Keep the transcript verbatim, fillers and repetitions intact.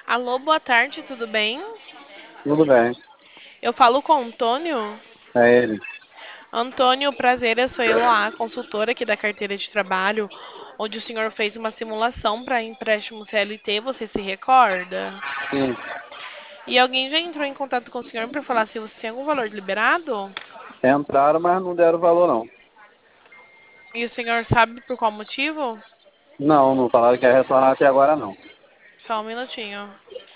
Alô, boa tarde, tudo bem? Tudo bem, Eu falo com o Antônio. é ele. Antônio, prazer, eu sou Eloá, consultora aqui da carteira de trabalho, onde o senhor fez uma simulação para empréstimo C L T, você se recorda? Sim, E alguém já entrou em contato com o senhor para falar se você tem algum valor liberado? entraram, mas não deram valor não. E o senhor sabe por qual motivo? Não, não falaram que ia retornar até agora não. Só um minutinho.